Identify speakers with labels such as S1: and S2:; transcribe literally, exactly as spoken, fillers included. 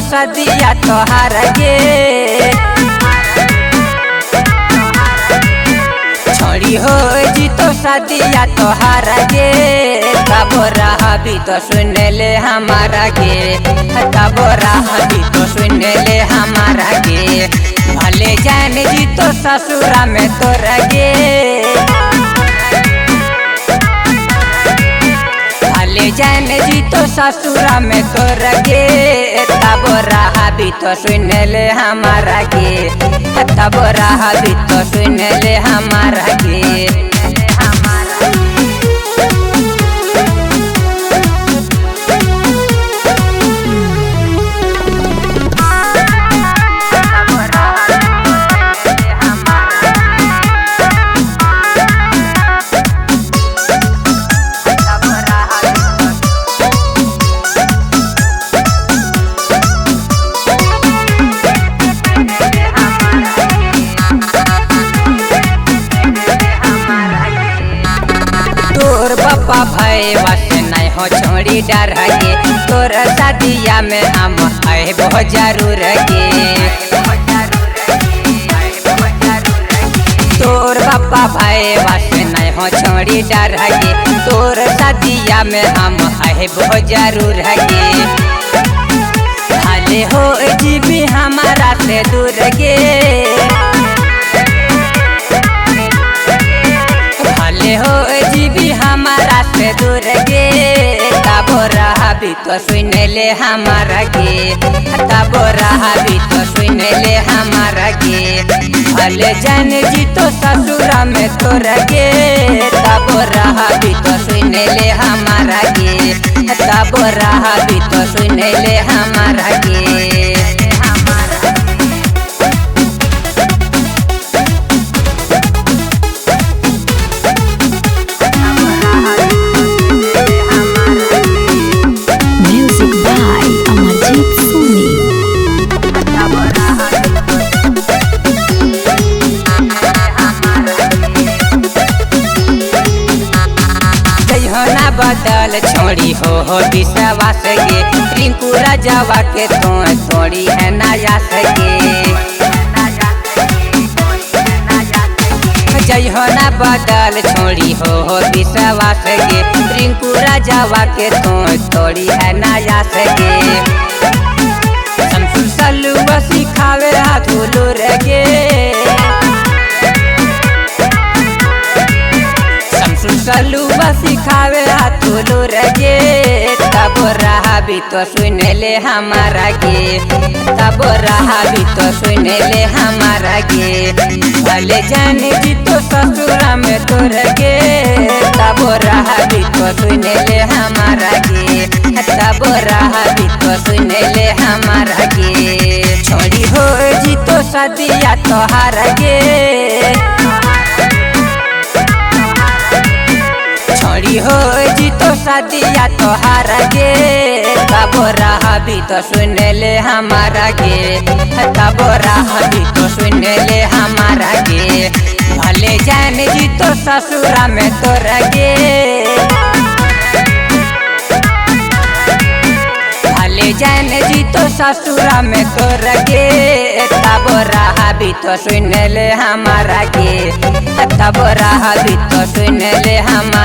S1: सदिया तोहार गे छोड़ी हो जी तो सदिया तोहार गे तब रहबी तो सुन ले हमारा गे तब रहबी तो सुन ले हमारा गे भले जान जी तो ससुरा में तोरा गे भले जान जी तो ससुरा में तोरा गे तब रहबी तो सुन ले हमारा गे तब रहबी तो सुन ले हमारा गे तोर बापा भाई बस नहीं हो छोड़ी डर गे तोर शादिया में हम आए बहुत जरूर गे तोर बापा भाई बस नहीं हो छोड़ी डर गे तोर शादिया में हम आए बहुत जरूर गे भले हो जीवी हमारा से दूर गे भले हो जीवी हमारा से दूर गे तब रहबी तो सुन ले हमारा गे तब रहबी तो सुन ले हमारा गे भले जान जी तो ससुरा में तोरा गे तब रहबी तो सुन ले हमारा गे तब रहबी तो सुन ले हमारा गे बदल छोड़ी हो हो विश्वास गे रिंकू राजावा के तो थोड़ी है नया सगे जय हो ना बदल छोड़ी हो हो विश्वास गे रिंकू राजावा के तो थोड़ी है नया सगे शमसुल सलुआ सिखावे हाथुलू गे सलुआ सिखावे हाथुलू गे तब रहबी तो सुन ले हमारा गे तब रहबी तो सुन ले हमारा गे भले जान जी तो ससुरा में तोरा गे तब रहबी तो सुन ले हमारा गे तब रहबी तो सुन ले हमारा गे छोड़ी हो जी तो सदिया तोहार गे छोड़ी हो जी तो सदिया तोहार गे तब रहबी तो सुन ले हमारा गे तब रहबी तो सुन ले हमारा गे भले जान जी तो ससुरा में तोरा गे भले जान जी तो ससुरा में तोरा गे तब रहबी तो सुन ले हमारा गे तब रहबी तो सुन ले हमारा